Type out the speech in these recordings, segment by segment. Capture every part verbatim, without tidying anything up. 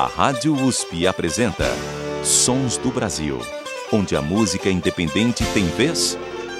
A Rádio U S P apresenta Sons do Brasil, onde a música independente tem vez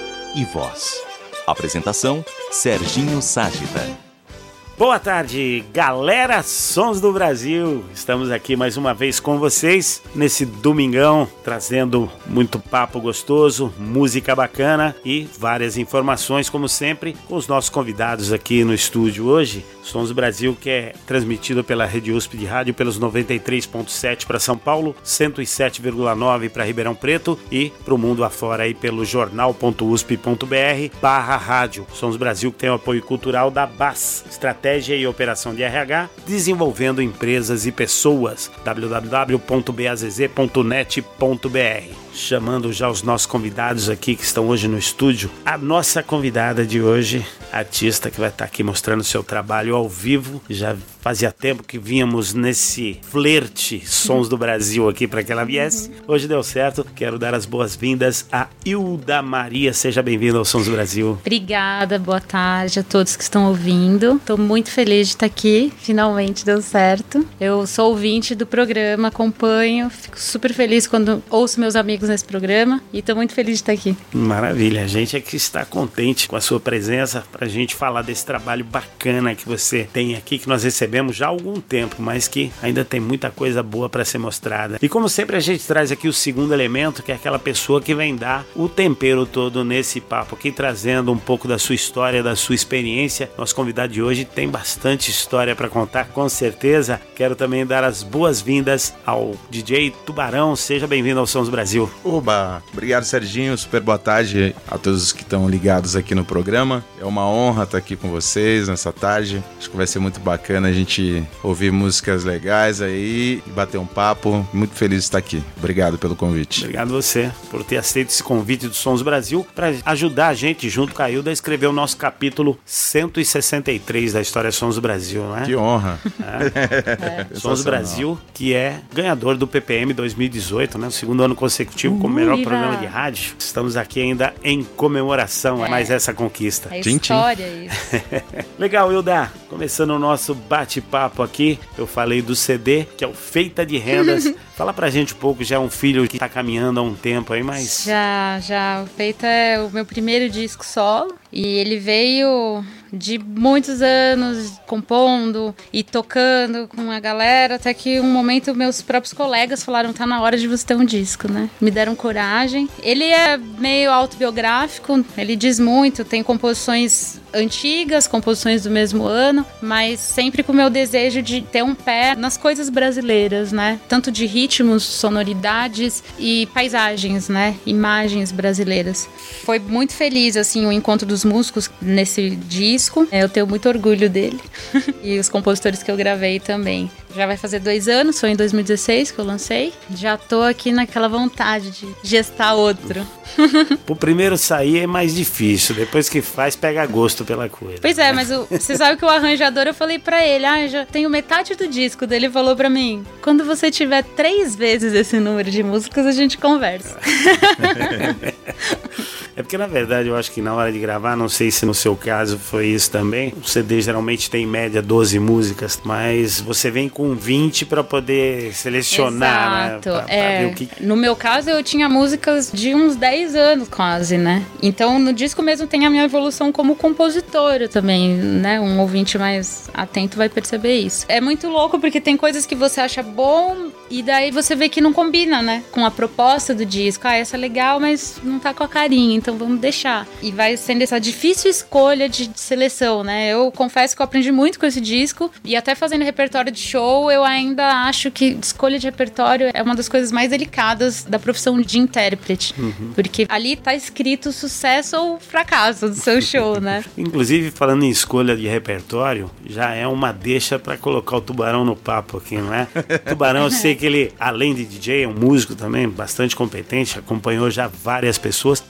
e voz. Apresentação, Serginho Ságita. Boa tarde, galera Sons do Brasil. Estamos aqui mais uma vez com vocês nesse domingão, trazendo muito papo gostoso, música bacana e várias informações, como sempre, com os nossos convidados aqui no estúdio hoje. Sons do Brasil, que é transmitido pela Rede U S P de Rádio pelos noventa e três ponto sete para São Paulo, cento e sete vírgula nove para Ribeirão Preto e para o mundo afora aí pelo jornal ponto u s p ponto b r barra rádio. Sons do Brasil, que tem o apoio cultural da B A S, Estratégia e Operação de R H, desenvolvendo empresas e pessoas. w w w ponto b a z z ponto net ponto b r. Chamando já os nossos convidados aqui que estão hoje no estúdio. A nossa convidada de hoje, artista que vai estar aqui mostrando seu trabalho ao vivo. Já fazia tempo que vínhamos nesse flerte Sons do Brasil aqui para que ela viesse. Hoje deu certo. Quero dar as boas-vindas a Hilda Maria. Seja bem-vinda ao Sons do Brasil. Obrigada, boa tarde a todos que estão ouvindo. Estou muito feliz de estar aqui. Finalmente deu certo. Eu sou ouvinte do programa, acompanho. Fico super feliz quando ouço meus amigos nesse programa e estou muito feliz de estar aqui. Maravilha, a gente é que está contente com a sua presença para a gente falar desse trabalho bacana que você tem aqui, que nós recebemos já há algum tempo, mas que ainda tem muita coisa boa para ser mostrada. E como sempre a gente traz aqui o segundo elemento, que é aquela pessoa que vem dar o tempero todo nesse papo aqui, trazendo um pouco da sua história, da sua experiência. Nosso convidado de hoje tem bastante história para contar, com certeza. Quero também dar as boas-vindas ao D J Tubarão. Seja bem-vindo ao Sons do Brasil. Oba! Obrigado, Serginho. Super boa tarde a todos os que estão ligados aqui no programa. É uma honra estar aqui com vocês nessa tarde. Acho que vai ser muito bacana a gente ouvir músicas legais aí e bater um papo. Muito feliz de estar aqui. Obrigado pelo convite. Obrigado você por ter aceito esse convite do Sons Brasil para ajudar a gente, junto com a Hilda, a escrever o nosso capítulo cento e sessenta e três da história Sons do Brasil, não é? Que honra! É. É. Sons do Brasil, que é ganhador do P P M dois mil e dezoito, né? O segundo ano consecutivo como melhor Viva. Programa de rádio. Estamos aqui ainda em comemoração a é. mais essa conquista. É história isso. Legal, Hilda. Começando o nosso bate-papo aqui, eu falei do C D, que é o Feita de Rendas. Fala pra gente um pouco, já é um filho que tá caminhando há um tempo aí, mas... Já, já. O Feita é o meu primeiro disco solo e ele veio de muitos anos compondo e tocando com a galera, até que um momento meus próprios colegas falaram, tá na hora de você ter um disco, né? Me deram coragem. Ele é meio autobiográfico, ele diz muito, tem composições antigas, composições do mesmo ano, mas sempre com o meu desejo de ter um pé nas coisas brasileiras, né? Tanto de ritmos, sonoridades e paisagens, né? Imagens brasileiras. Foi muito feliz, assim, o encontro dos músicos nesse disco. Eu tenho muito orgulho dele. E os compositores que eu gravei também. Já vai fazer dois anos, foi em dois mil e dezesseis que eu lancei. Já tô aqui naquela vontade de gestar outro. O primeiro sair é mais difícil, depois que faz, pega gosto pela coisa. Pois é, mas o, você sabe que o arranjador, eu falei pra ele, ah, já tenho metade do disco dele, falou pra mim, quando você tiver três vezes esse número de músicas, a gente conversa. É porque, na verdade, eu acho que na hora de gravar, não sei se no seu caso foi isso também, o C D geralmente tem em média doze músicas, mas você vem com vinte para poder selecionar. Exato. Né? Pra, é, pra ver o que... No meu caso, eu tinha músicas de uns dez anos quase, né? Então, no disco mesmo tem a minha evolução como compositora também, né? Um ouvinte mais atento vai perceber isso. É muito louco porque tem coisas que você acha bom e daí você vê que não combina, né? Com a proposta do disco. Ah, essa é legal, mas não tá com a carinha, então vamos deixar. E vai sendo essa difícil escolha de, de seleção, né? Eu confesso que eu aprendi muito com esse disco e até fazendo repertório de show, eu ainda acho que escolha de repertório é uma das coisas mais delicadas da profissão de intérprete. Uhum. Porque ali tá escrito o sucesso ou fracasso do seu show, né? Inclusive, falando em escolha de repertório, já é uma deixa pra colocar o Tubarão no papo aqui, não é? Tubarão, eu sei que ele, além de D J, é um músico também bastante competente, acompanhou já várias pessoas, mas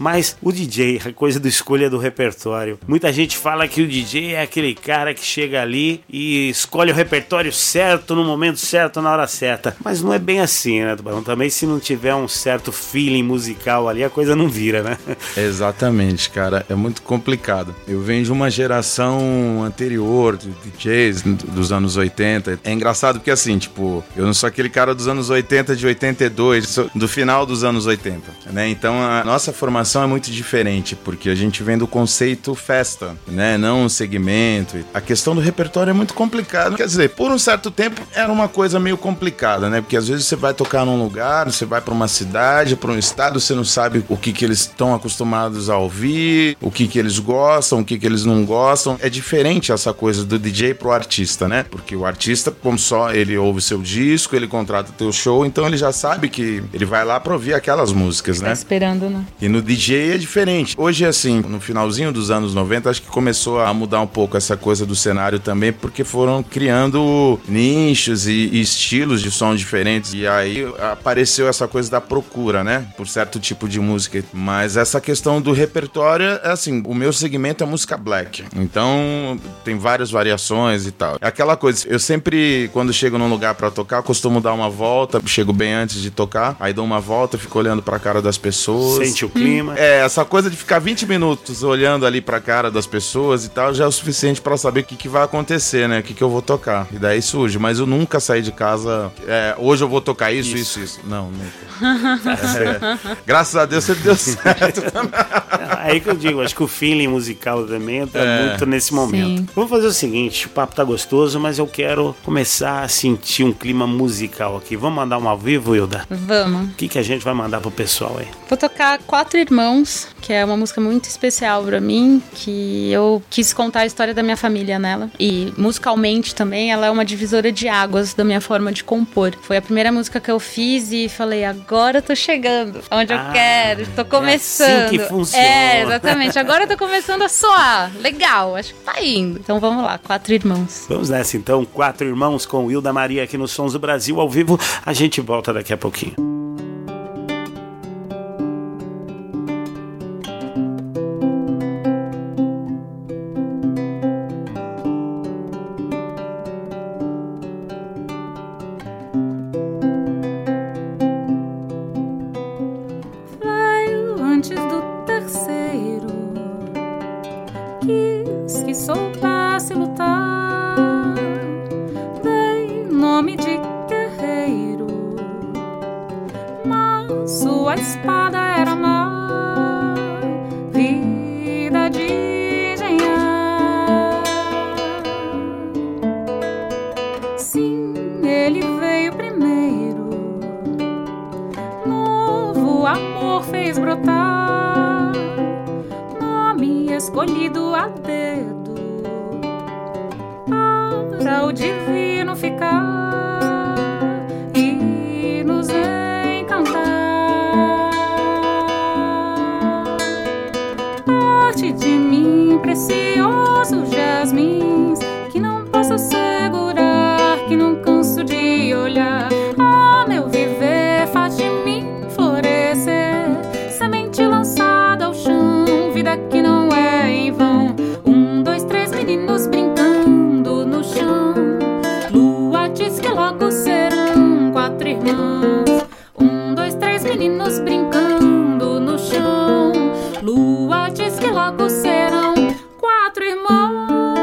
O D J, a coisa do escolha do repertório. Muita gente fala que o D J é aquele cara que chega ali e escolhe o repertório certo, no momento certo, na hora certa. Mas não é bem assim, né, Tubarão? Também se não tiver um certo feeling musical ali, a coisa não vira, né? Exatamente, cara. É muito complicado. Eu venho de uma geração anterior de D Js dos anos oitenta. É engraçado porque assim, tipo, eu não sou aquele cara dos anos oitenta, de oitenta e dois, sou do final dos anos oitenta, né? Então a nossa formação é muito diferente, porque a gente vem do conceito festa, né? Não um segmento. A questão do repertório é muito complicado. Quer dizer, por um certo tempo era uma coisa meio complicada, né? Porque às vezes você vai tocar num lugar, você vai pra uma cidade, pra um estado, você não sabe o que que eles estão acostumados a ouvir, o que que eles gostam, o que que eles não gostam. É diferente essa coisa do D J pro artista, né? Porque o artista, como só ele ouve seu disco, ele contrata teu show, então ele já sabe que ele vai lá pra ouvir aquelas músicas, né? Tá esperando, né? E no D J é diferente. Hoje, assim, no finalzinho dos anos noventa, acho que começou a mudar um pouco essa coisa do cenário também, porque foram criando nichos e, e estilos de som diferentes. E aí apareceu essa coisa da procura, né? Por certo tipo de música. Mas essa questão do repertório, é assim, o meu segmento é música black. Então, tem várias variações e tal. É aquela coisa, eu sempre, quando chego num lugar pra tocar, costumo dar uma volta, chego bem antes de tocar, aí dou uma volta, fico olhando pra cara das pessoas. Sente o clima. É, essa coisa de ficar vinte minutos olhando ali pra cara das pessoas e tal, já é o suficiente pra saber o que, que vai acontecer, né? O que, que eu vou tocar. E daí surge. Mas eu nunca saí de casa, é, hoje eu vou tocar isso, isso, isso. isso. Não, nunca. É, graças a Deus você deu certo. É aí que eu digo, acho que o feeling musical também entra É. muito nesse momento. Sim. Vamos fazer o seguinte, o papo tá gostoso, mas eu quero começar a sentir um clima musical aqui. Vamos mandar um ao vivo, Hilda? Vamos. O que, que a gente vai mandar pro pessoal aí? Vou tocar Quatro Irmãos, que é uma música muito especial pra mim, que eu quis contar a história da minha família nela. E musicalmente também, ela é uma divisora de águas da minha forma de compor. Foi a primeira música que eu fiz e falei, agora eu tô chegando onde Ah, eu quero, tô começando. É assim que funciona. É, exatamente. Agora eu tô começando a soar. Legal, acho que tá indo. Então vamos lá, Quatro Irmãos. Vamos nessa então, Quatro Irmãos com Hilda Maria aqui no Sons do Brasil ao vivo. A gente volta daqui a pouquinho. Veio antes do terceiro, quis que soubesse lutar, dei nome de guerreiro, mas sua espada era má, vida de engenhar. Sim, ele veio primeiro, novo amor fez brotar, nome escolhido a dedo para o divino ficar e nos encantar. Parte de mim, precioso jasmins, que não posso segurar, que não canso de olhar. Ah, meu viver faz de mim florescer, semente lançada ao chão, vida que não é em vão. Um, dois, três meninos brincando no chão, lua diz que logo serão quatro irmãos. Um, dois, três meninos brincando no chão, lua diz que logo serão quatro irmãos.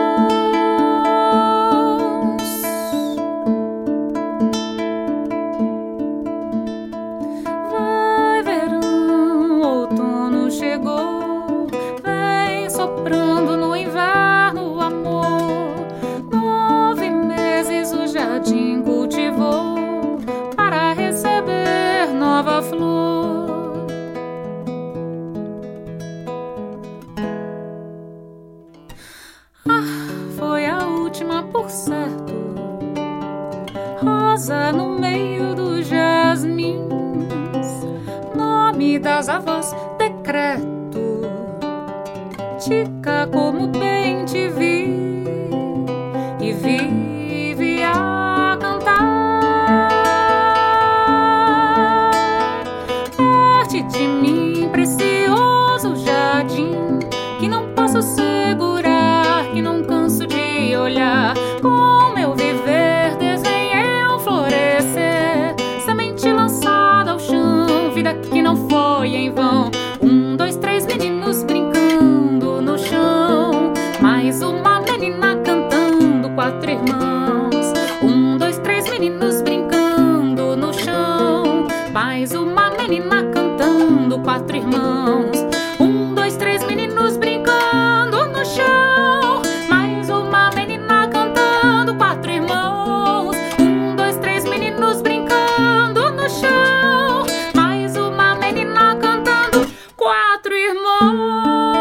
Vai verão, outono chegou, vem soprando no inverno o amor. Nove meses o jardim cultivou para receber nova flor. Ah, foi a última por certo, rosa no meio dos jasmins, nome das avós, decreto, tica como bem te vi e vive a cantar. Parte de mim, precioso já olhar. Com meu viver desenhei um florescer, semente lançada ao chão, vida que não foi em vão. Um, dois, três meninos brincando no chão, mais uma menina cantando, quatro irmãos. Um, dois, três meninos brincando no chão, mais uma menina cantando, quatro irmãos. Um, dois, três meninos brincando no chão, mais uma menina cantando, quatro irmãos. Um, dois, três meninos brincando no chão, mais uma menina cantando, quatro irmãos.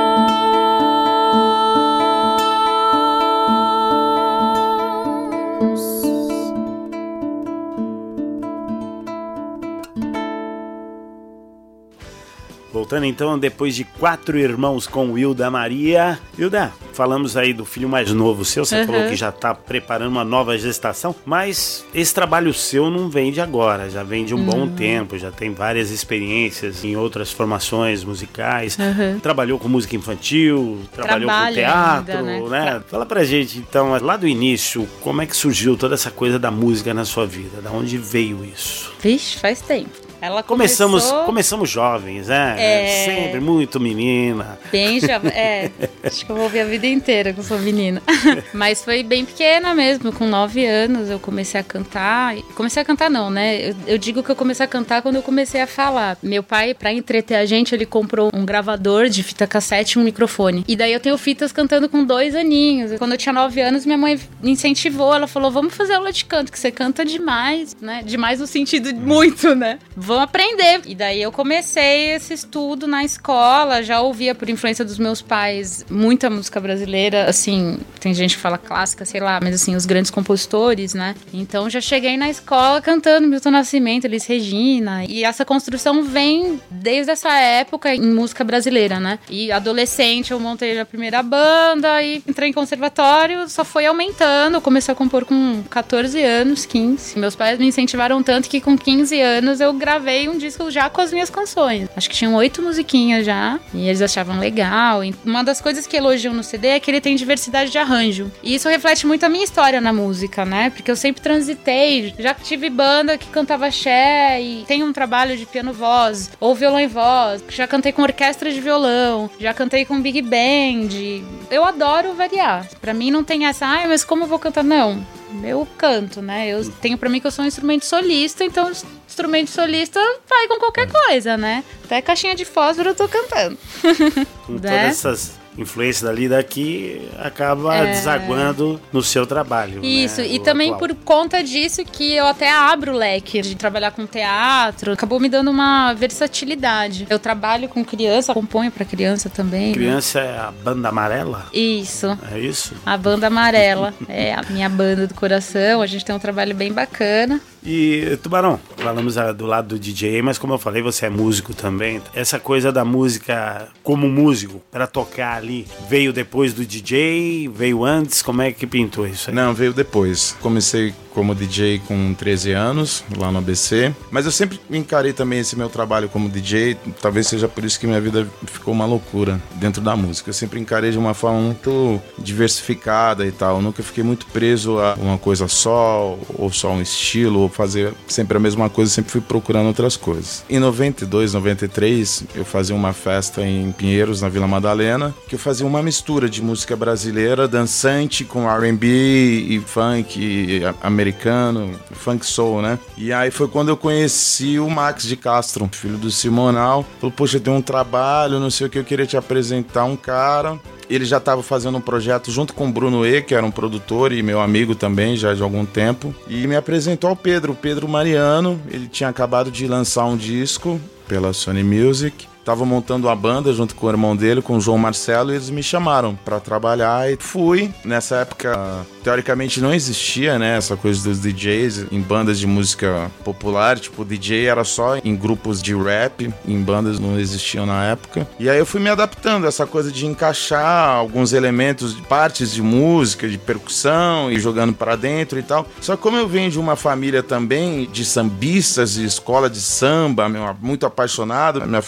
Voltando então, depois de Quatro Irmãos com Wilda Maria. Wilda, falamos aí do filho mais novo seu, você uhum. falou que já está preparando uma nova gestação, mas esse trabalho seu não vem de agora, já vem de um uhum. bom tempo, já tem várias experiências em outras formações musicais, uhum. trabalhou com música infantil, trabalhou Trabalho com teatro, ainda, né? né? Fala pra gente então, lá do início, como é que surgiu toda essa coisa da música na sua vida? Da onde veio isso? Vixe, faz tempo. Ela começamos, começou... começamos jovens, né? É... Sempre muito menina. Bem jovem, é. Acho que eu vou ouvir a vida inteira que eu sou menina. Mas foi bem pequena mesmo, com nove anos eu comecei a cantar. Comecei a cantar não, né? Eu, eu digo que eu comecei a cantar quando eu comecei a falar. Meu pai, pra entreter a gente, ele comprou um gravador de fita cassete e um microfone. E daí eu tenho fitas cantando com dois aninhos. Quando eu tinha nove anos, minha mãe me incentivou. Ela falou, vamos fazer aula de canto, que você canta demais, né? Demais no sentido de muito, né? Vamos aprender. E daí eu comecei esse estudo na escola, já ouvia por influência dos meus pais muita música brasileira, assim, tem gente que fala clássica, sei lá, mas assim, os grandes compositores, né? Então já cheguei na escola cantando Milton Nascimento, Elis Regina, e essa construção vem desde essa época em música brasileira, né? E adolescente eu montei a primeira banda e entrei em conservatório, só foi aumentando, eu comecei a compor com catorze anos, quinze. Meus pais me incentivaram tanto que com quinze anos eu gravei um disco já com as minhas canções. Acho que tinham oito musiquinhas já, e eles achavam legal. E uma das coisas que elogiam no C D é que ele tem diversidade de arranjo. E isso reflete muito a minha história na música, né? Porque eu sempre transitei, já tive banda que cantava axé, e tem um trabalho de piano-voz, ou violão e voz, já cantei com orquestra de violão, já cantei com big band. Eu adoro variar. Pra mim não tem essa, ai, mas como eu vou cantar? Não. Eu canto, né? Eu tenho pra mim que eu sou um instrumento solista, então instrumento solista vai com qualquer coisa, né? Até caixinha de fósforo eu tô cantando. Com todas essas influência dali e daqui acaba é... desaguando no seu trabalho. Isso, né? e o também atual. Por conta disso que eu até abro o leque de trabalhar com teatro, acabou me dando uma versatilidade. Eu trabalho com criança, componho pra criança também. Criança, né? É a Banda Amarela? Isso. É isso? A Banda Amarela é a minha banda do coração, a gente tem um trabalho bem bacana. E, Tubarão, falamos do lado do D J, mas como eu falei, você é músico também. Essa coisa da música como músico, pra tocar ali, veio depois do D J? Veio antes? Como é que pintou isso aí? Não, veio depois. Comecei como D J com treze anos, lá no A B C. Mas eu sempre encarei também esse meu trabalho como D J. Talvez seja por isso que minha vida ficou uma loucura dentro da música. Eu sempre encarei de uma forma muito diversificada e tal. Eu nunca fiquei muito preso a uma coisa só, ou só um estilo, ou fazer sempre a mesma coisa. Eu sempre fui procurando outras coisas. Em noventa e dois, noventa e três, eu fazia uma festa em Pinheiros, na Vila Madalena, que eu fazia uma mistura de música brasileira, dançante, com R and B e funk e americano, funk soul, né? E aí foi quando eu conheci o Max de Castro, filho do Simonal. Falou, poxa, tem um trabalho, não sei o que, eu queria te apresentar um cara. Ele já estava fazendo um projeto junto com o Bruno E, que era um produtor e meu amigo também, já de algum tempo. E me apresentou ao Pedro, o Pedro Mariano. Ele tinha acabado de lançar um disco pela Sony Music. Tava montando uma banda junto com o irmão dele, com o João Marcelo, e eles me chamaram pra trabalhar e fui. Nessa época, teoricamente não existia, né, essa coisa dos D Js em bandas de música popular, tipo, o D J era só em grupos de rap, em bandas não existiam na época. E aí eu fui me adaptando a essa coisa de encaixar alguns elementos, partes de música, de percussão, e jogando pra dentro e tal. Só que como eu venho de uma família também de sambistas, de escola de samba, muito apaixonado, minha família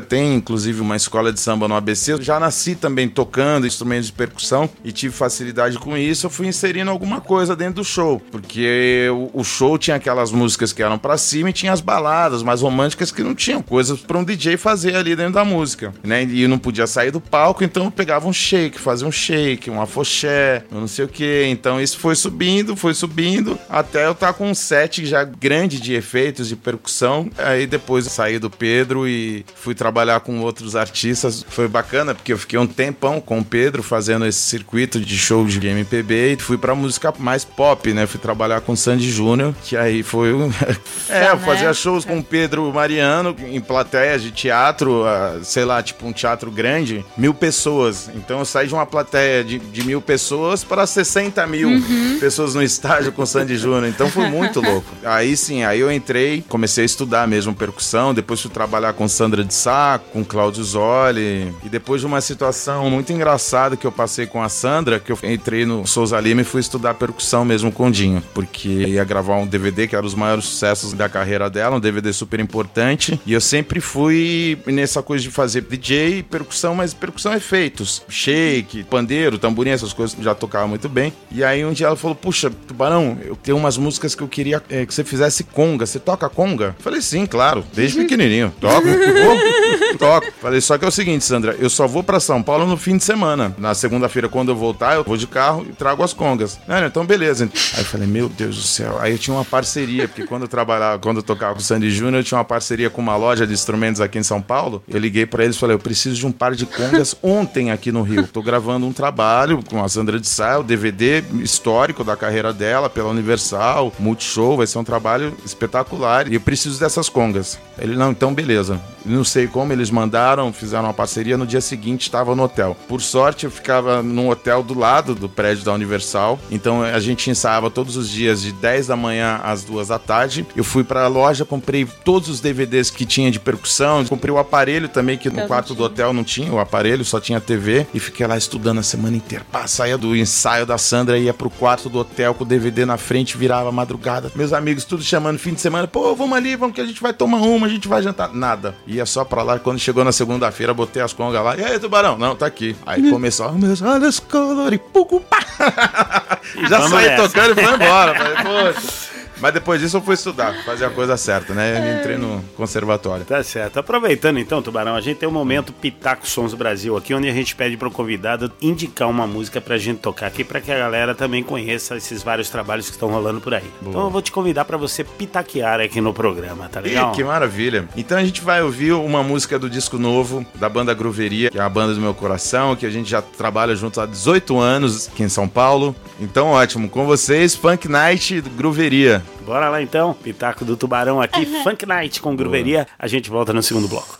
tem inclusive uma escola de samba no A B C. Eu já nasci também tocando instrumentos de percussão e tive facilidade com isso. Eu fui inserindo alguma coisa dentro do show, porque o, o show tinha aquelas músicas que eram pra cima e tinha as baladas mais românticas que não tinham coisas pra um D J fazer ali dentro da música, né? E eu não podia sair do palco, então eu pegava um shake, fazia um shake, um afoxé, eu não sei o que. Então isso foi subindo, foi subindo, até eu estar com um set já grande de efeitos, de percussão. Aí depois eu saí do Pedro e fui trabalhar com outros artistas. Foi bacana, porque eu fiquei um tempão com o Pedro fazendo esse circuito de show de M P B e fui pra música mais pop, né? Fui trabalhar com o Sandy Júnior, que aí foi um... é, eu fazia shows com o Pedro Mariano em plateias de teatro, uh, sei lá, tipo um teatro grande, mil pessoas. Então eu saí de uma plateia de, de mil pessoas para sessenta mil uhum. pessoas no estádio com o Sandy Júnior. Então foi muito louco. Aí sim, aí eu entrei, comecei a estudar mesmo percussão, depois fui trabalhar com Sandra de Sá, com Cláudio Zoli, e depois de uma situação muito engraçada que eu passei com a Sandra, que eu entrei no Souza Lima e fui estudar percussão mesmo com o Dinho, porque ia gravar um D V D que era os maiores sucessos da carreira dela, um D V D super importante, e eu sempre fui nessa coisa de fazer D J, percussão, mas percussão efeitos, shake, pandeiro, tamborim, essas coisas que eu já tocava muito bem. E aí um dia ela falou, puxa, Tubarão, eu tenho umas músicas que eu queria é, que você fizesse conga, você toca conga? Eu falei, sim, claro, desde pequenininho, toco, toco, toco. Falei, só que é o seguinte, Sandra, eu só vou pra São Paulo no fim de semana, na segunda-feira quando eu voltar, eu vou de carro e trago as congas. Não, então beleza. Aí eu falei, meu Deus do céu, aí eu tinha uma parceria, porque quando eu trabalhava, quando eu tocava com o Sandy Júnior, eu tinha uma parceria com uma loja de instrumentos aqui em São Paulo. Eu liguei pra eles e falei, eu preciso de um par de congas ontem aqui no Rio. Tô gravando um trabalho com a Sandra de Sá, o D V D histórico da carreira dela, pela Universal, Multishow, vai ser um trabalho espetacular e eu preciso dessas congas. Ele, não, então beleza. Não sei como, eles mandaram, fizeram uma parceria, no dia seguinte estava no hotel. Por sorte, eu ficava num hotel do lado do prédio da Universal, então a gente ensaiava todos os dias de dez da manhã às duas da tarde. Eu fui pra loja, comprei todos os D V Ds que tinha de percussão, comprei o aparelho também, que no quarto do hotel não tinha o aparelho, só tinha T V, e fiquei lá estudando a semana inteira. Pá, saía do ensaio da Sandra, ia pro quarto do hotel com o D V D na frente, virava madrugada. Meus amigos tudo chamando fim de semana, pô, vamos ali, vamos que a gente vai tomar uma, a gente vai jantar. Nada. Ia só pra lá, quando chegou na segunda-feira, botei as congas lá, e aí, Tubarão? Não, tá aqui. Aí começou, meus olhos coloridos, pucu, pá. Já saí tocando e foi embora. Falei, poxa. Mas depois disso eu fui estudar, fazer a coisa certa, né? Eu entrei no conservatório. Tá certo. Aproveitando então, Tubarão, a gente tem um momento Pitaco Sons do Brasil aqui, onde a gente pede pro convidado indicar uma música pra gente tocar aqui, pra que a galera também conheça esses vários trabalhos que estão rolando por aí. Boa. Então eu vou te convidar pra você pitaquear aqui no programa, tá legal? Ih, que maravilha. Então a gente vai ouvir uma música do disco novo da banda Grooveria, que é a banda do meu coração, que a gente já trabalha juntos há dezoito anos aqui em São Paulo. Então ótimo, com vocês, Funk Night Grooveria. Bora lá então, Pitaco do Tubarão aqui, uhum. Funk Night com Grooveria. A gente volta no segundo bloco.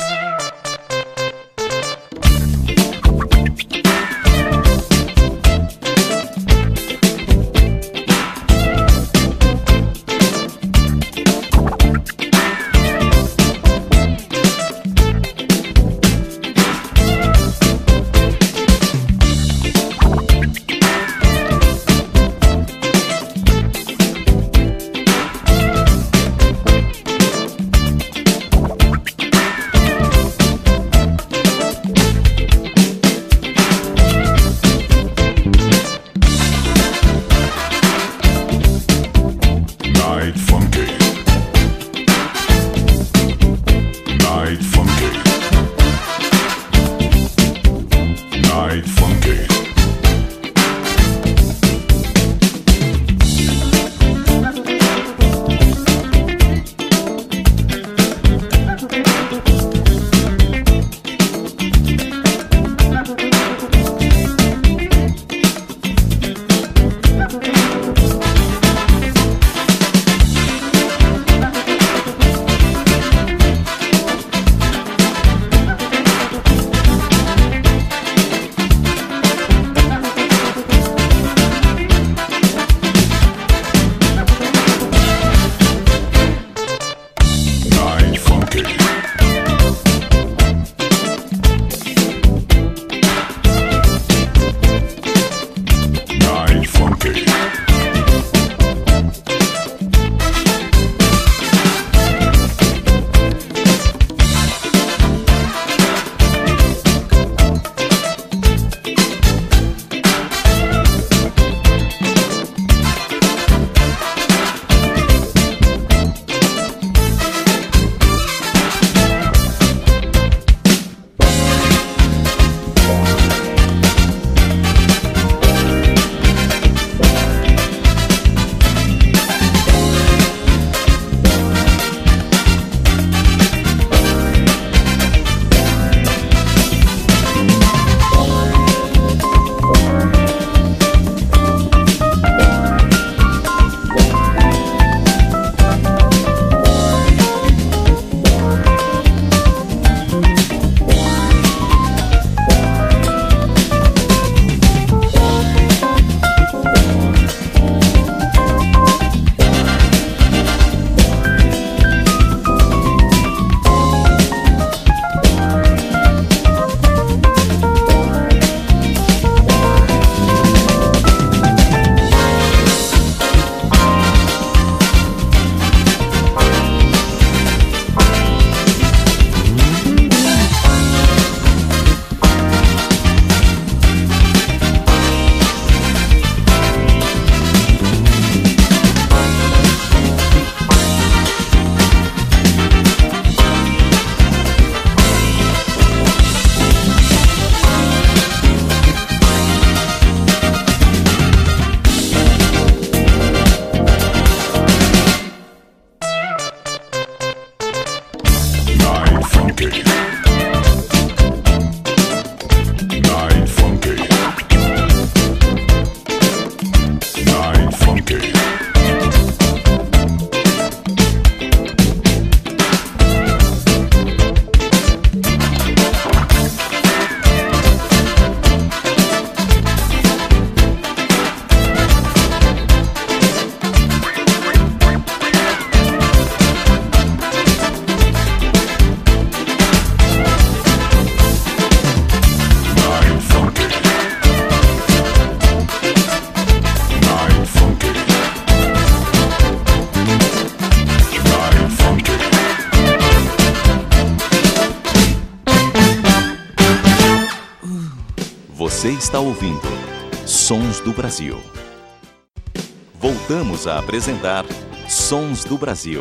Você está ouvindo Sons do Brasil. Voltamos a apresentar Sons do Brasil.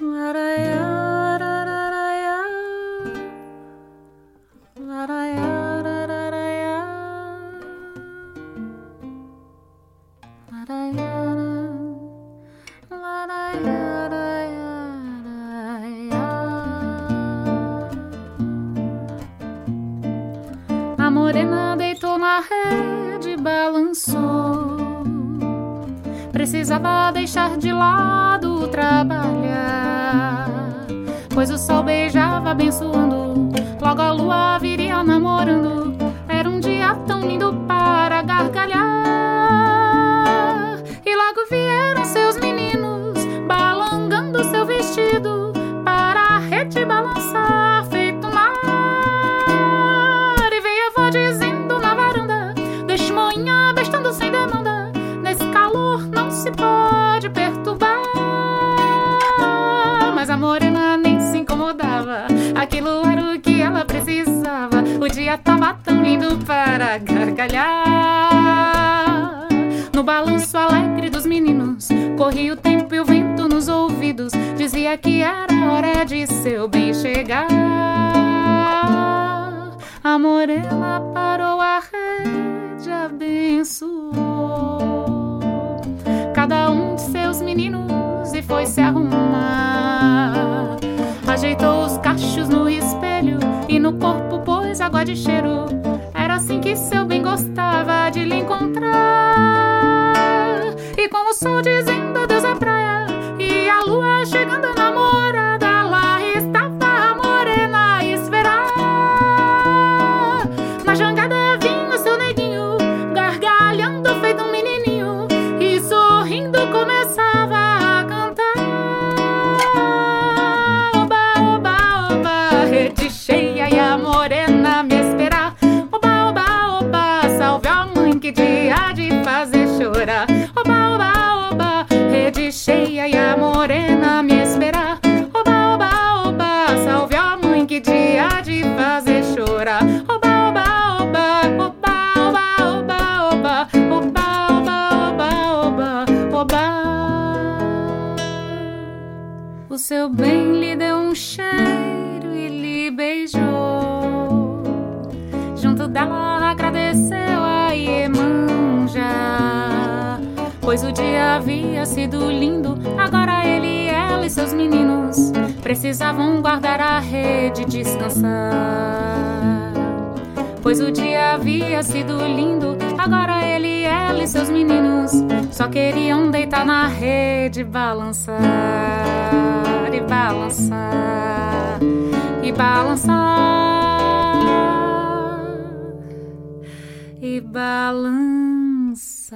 A morena deitou na rede, balançou. Precisava deixar de lado trabalhar, pois o sol beijava abençoando. Logo a lua viria namorando. Era um dia tão lindo para gargalhar. E logo vieram seus meninos balangando seu vestido para a rede balançar feito mar. E veio a avó dizendo na varanda: deixe moinha bestando sem demanda, nesse calor não se pode perturbar. Mas a morena nem se incomodava, aquilo era o que ela precisava. O dia tava tão lindo para gargalhar. No balanço alegre dos meninos, corria o tempo e o vento nos ouvidos dizia que era hora de seu bem chegar. A morena parou a rede, abençoou cada um de seus meninos e foi se arrumar. Ajeitou os cachos no espelho e no corpo pôs água de cheiro. Era assim que seu bem gostava de lhe encontrar. E com o sol dizendo adeus à praia e a lua chegando a namorada, lá estava a morena a esperar. Na jangada vinha seu neguinho, gargalhando feito um menininho, e sorrindo começava a cantar. Oba, oba, oba, rede cheia e a morena me esperar. Oba, oba, oba, salve a mãe que dia de fazer chorar. Oba, oba, oba, rede cheia e a morena me esperar. Oba, oba, oba, salve a mãe que dia de fazer chorar. Oba, oba, oba, oba, oba, oba, oba, oba, oba, oba, oba. O seu bem lhe deu um cheiro e lhe beijou. Junto dela agradeceu a Iemanjá, pois o dia havia sido lindo. Agora ele, ela e seus meninos precisavam guardar a rede e descansar, pois o dia havia sido lindo. Agora ele, ela e seus meninos só queriam deitar na rede e balançar, e balançar, e balançar, e balançar.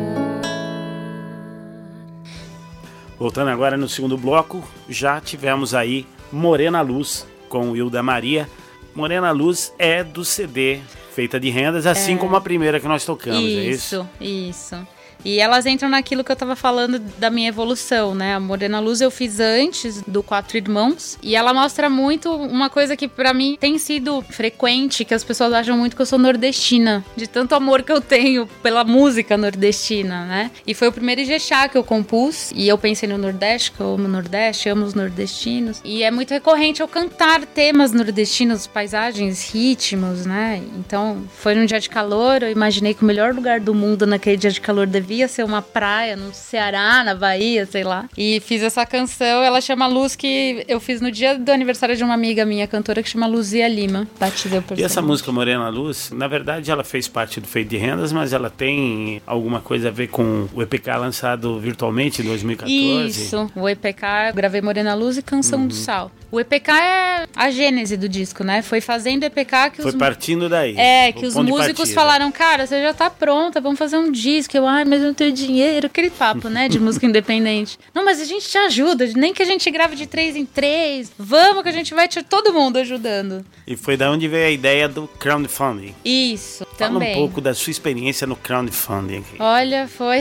Voltando agora no segundo bloco, já tivemos aí Morena Luz com Hilda Maria. Morena Luz é do C D Feita de Rendas, assim é. como a primeira que nós tocamos, isso, é isso? Isso, isso. E elas entram naquilo que eu tava falando da minha evolução, né? A Morena Luz eu fiz antes do Quatro Irmãos. E ela mostra muito uma coisa que pra mim tem sido frequente, que as pessoas acham muito que eu sou nordestina, de tanto amor que eu tenho pela música nordestina, né? E foi o primeiro Ijexá que eu compus. E eu pensei no Nordeste, que eu amo o Nordeste, amo os nordestinos. E é muito recorrente eu cantar temas nordestinos, paisagens, ritmos, né? Então, foi num dia de calor, eu imaginei que o melhor lugar do mundo naquele dia de calor devia ser uma praia no Ceará, na Bahia, sei lá. E fiz essa canção, ela chama Luz, que eu fiz no dia do aniversário de uma amiga minha, cantora, que chama Luzia Lima. Batizei o personagem. E essa música Morena Luz, na verdade ela fez parte do Feito de Rendas, mas ela tem alguma coisa a ver com o E P K lançado virtualmente em dois mil e catorze? Isso, o E P K, eu gravei Morena Luz e Canção uhum. do Sal. O E P K é a gênese do disco, né? Foi fazendo E P K que Foi os... partindo daí. É, que os músicos falaram, cara, você já tá pronta, vamos fazer um disco. Eu, ai, mas mas eu não tenho dinheiro. Aquele papo, né, de música independente. Não, mas a gente te ajuda, nem que a gente grave de três em três. Vamos que a gente vai te todo mundo ajudando. E foi da onde veio a ideia do crowdfunding. Isso, Fala também. um pouco da sua experiência no crowdfunding aqui. Olha, foi...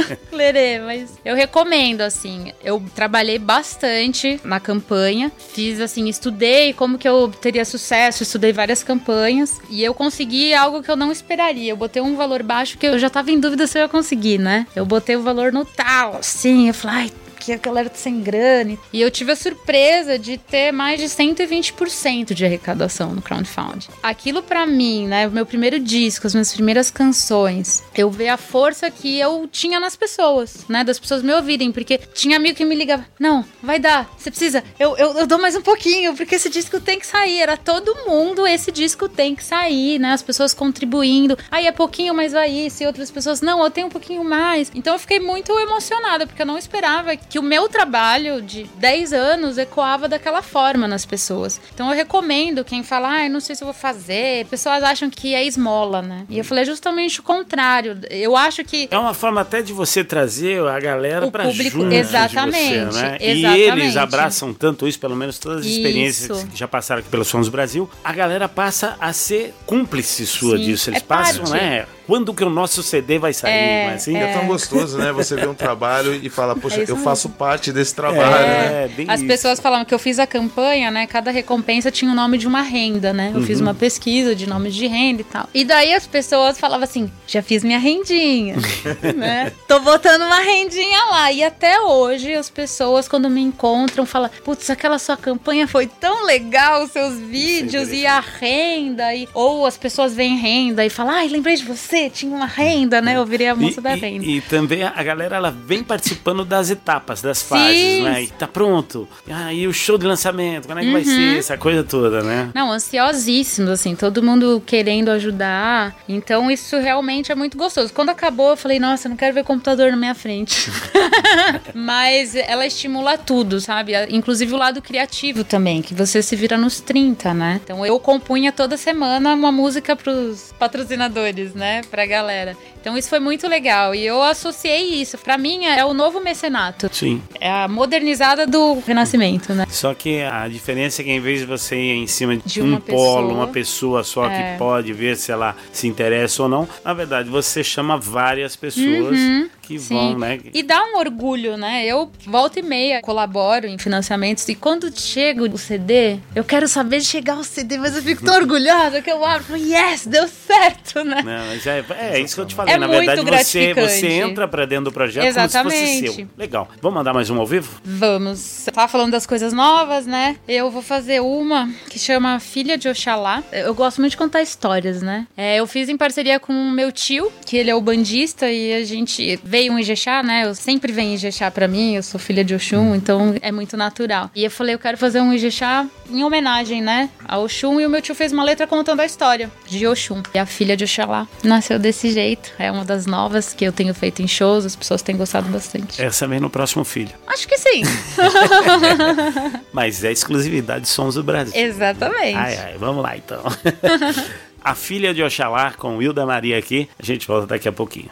Lerê, mas eu recomendo, assim. Eu trabalhei bastante na campanha. Fiz, assim, estudei como que eu teria sucesso. Estudei várias campanhas. E eu consegui algo que eu não esperaria. Eu botei um valor baixo que eu já tava em dúvida se eu ia conseguir, né? Eu botei o valor no tal, assim. Eu falei, ai, que a galera tá sem grana. E eu tive a surpresa de ter mais de cento e vinte por cento de arrecadação no crowdfunding. Aquilo pra mim, né, o meu primeiro disco, as minhas primeiras canções, eu vi a força que eu tinha nas pessoas, né, das pessoas me ouvirem, porque tinha amigo que me ligava, não, vai dar, você precisa, eu, eu, eu dou mais um pouquinho, porque esse disco tem que sair. Era todo mundo, esse disco tem que sair, né, as pessoas contribuindo, aí é pouquinho, mas vai isso, e outras pessoas, não, eu tenho um pouquinho mais. Então eu fiquei muito emocionada, porque eu não esperava que o meu trabalho de dez anos ecoava daquela forma nas pessoas. Então eu recomendo quem fala, ah, eu não sei se eu vou fazer. Pessoas acham que é esmola, né? E eu falei justamente o contrário. Eu acho que... É uma forma até de você trazer a galera o pra público, junto exatamente, de você, né? exatamente. E eles abraçam tanto isso, pelo menos todas as Isso. experiências que já passaram aqui pelo Sons do Brasil. A galera passa a ser cúmplice sua Sim, disso. Eles é passam, parte. né? Quando que o nosso C D vai sair? É, Mas assim, É tão gostoso, né? Você vê um trabalho e fala, poxa, É isso eu mesmo. faço parte desse trabalho, né? É, bem As isso. pessoas falavam que eu fiz a campanha, né? Cada recompensa tinha o nome de uma renda, né? Eu Uhum. fiz uma pesquisa de nome de renda e tal. E daí as pessoas falavam assim, já fiz minha rendinha, né? Tô botando uma rendinha lá. E até hoje as pessoas, quando me encontram, falam, putz, aquela sua campanha foi tão legal, os seus vídeos e a renda. E... Ou as pessoas veem renda e falam, ai, lembrei de você, tinha uma renda, né? Eu virei a moça e, da e- renda. E, também a galera, ela vem participando das etapas, das fases, Sim. né? E tá pronto. Ah, e o show de lançamento, quando é que Uhum. vai ser? Essa coisa toda, né? Não, ansiosíssimos, assim, todo mundo querendo ajudar. Então, isso realmente é muito gostoso. Quando acabou, eu falei, nossa, eu não quero ver computador na minha frente. Mas ela estimula tudo, sabe? Inclusive o lado criativo também, que você se vira nos trinta, né? Então, eu compunha toda semana uma música pros patrocinadores, né? Pra galera. Então, isso foi muito legal. E eu associei isso. Pra mim, é o novo mecenato. Sim. É a modernizada do Renascimento, né? Só que a diferença é que em vez de você ir em cima de, De um uma polo, pessoa. uma pessoa só É. que pode ver se ela se interessa ou não, na verdade você chama várias pessoas que Sim. vão, né? E dá um orgulho, né? Eu, volta e meia, colaboro em financiamentos e quando chega o C D, eu quero saber de chegar o C D, mas eu fico tão orgulhosa que eu abro e falo, yes, deu certo, né? Não, mas é, é isso que eu te falei. É Na muito verdade, você, gratificante. você entra pra dentro do projeto como se fosse Exatamente. seu. Legal. Vamos mandar mais um ao vivo? Vamos. Eu tava falando das coisas novas, né? Eu vou fazer uma que chama Filha de Oxalá. Eu gosto muito de contar histórias, né? É, eu fiz em parceria com o meu tio, que ele é o bandista, e a gente veio em Ijexá, né? Eu sempre venho em Ijexá pra mim, eu sou filha de Oxum, então é muito natural. E eu falei, eu quero fazer um Ijexá em homenagem, né? A Oxum, e o meu tio fez uma letra contando a história de Oxum. E a Filha de Oxalá nasceu desse jeito. É uma das novas que eu tenho feito em shows, as pessoas têm gostado bastante. Essa vem no próximo filho. Acho que sim. Mas é exclusividade de Sons do Brasil. Exatamente. Ai, ai, vamos lá então. A Filha de Oxalá com Wilda Maria aqui. A gente volta daqui a pouquinho.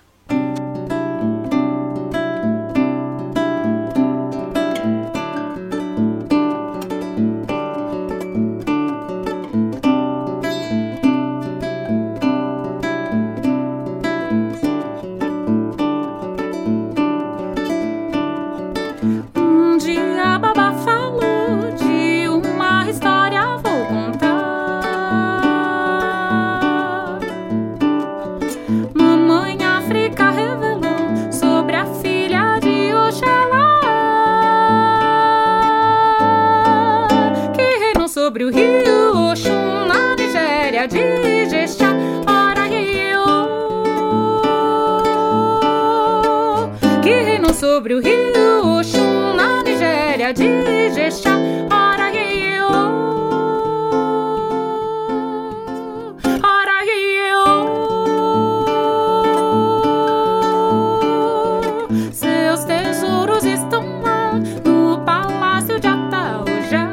Um dia a babá falou de uma história, vou contar. Mamãe África revelou sobre a filha de Oxalá, que reinou sobre o rio Oxum na Nigéria de Ijexá. Ora eu, que reinou sobre o rio Oxum na Nigéria de Ijexá. Ora eu, ora eu. Seus tesouros estão lá no palácio de Ataúja.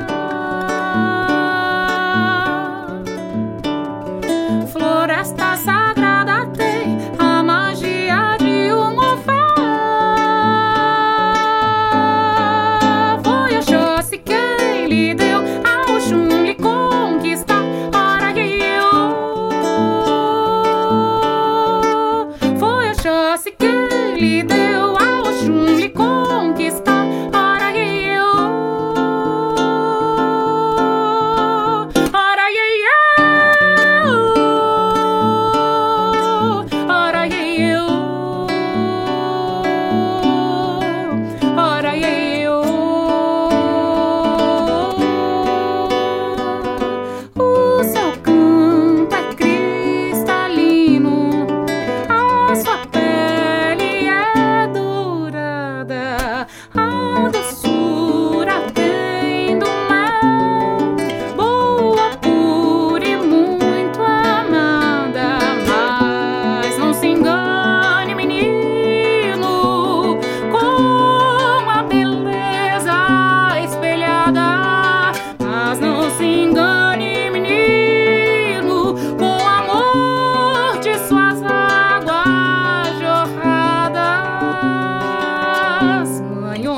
Floresta sagrada tem a magia de um ovo.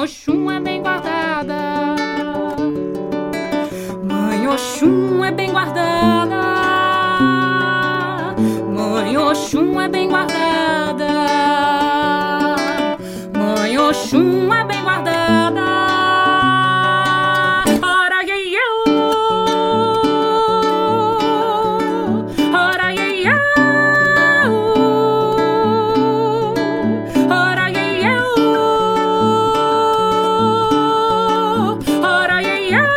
Oxum é bem guardada. Mãe Oxum é bem guardada. Mãe Oxum é bem guardada. Mãe Oxum é bem guardada. Ora iê iê, ora iê iê, ora iê iê, ora iê iê.